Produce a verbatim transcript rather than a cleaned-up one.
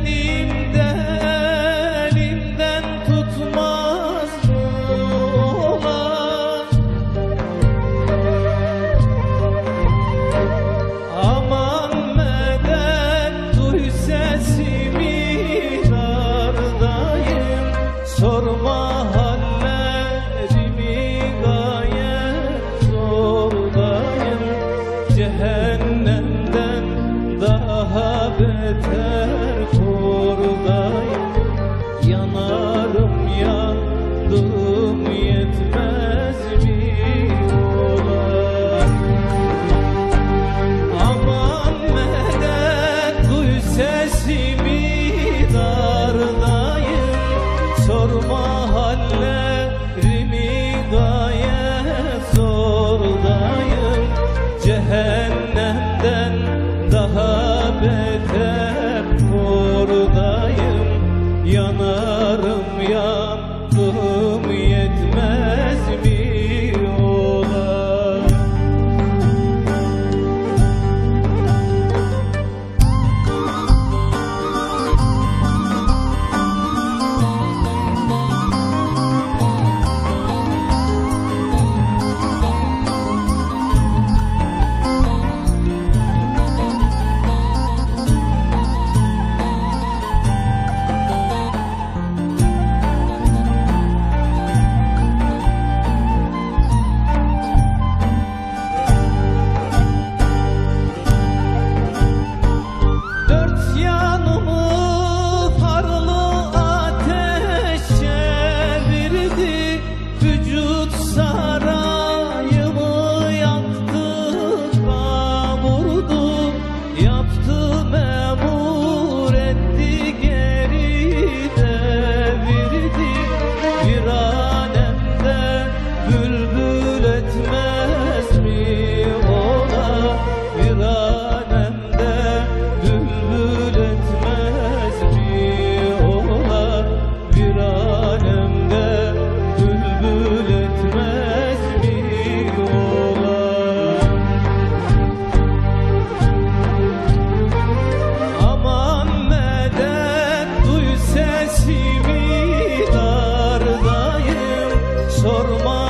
benim de elimden tutmaz mı ola? Aman medet duy sesimi, dardayım, sorma hallerimi, gayet zordayım. Cehennemden daha beter kordayım. Yanarım yandım yetmez mi ola? Aman medet duy sesimi, dardayım, sorma hallerimi, gayet zordayım. Cehennemden daha beter kordayım. Yanarım yandım yetmez mi ola? Dört yanımı harlı ateş çevirdi, vücut sarayımı yaktı, kavurdu, yaptı memur etti, geri devirdi. Viranemde bülbül etmez mi ola? Viranemde bülbül etmez mi ola? Viranemde bülbül etmez mi ola? Aman medet duy sesimi, dardayım, sorma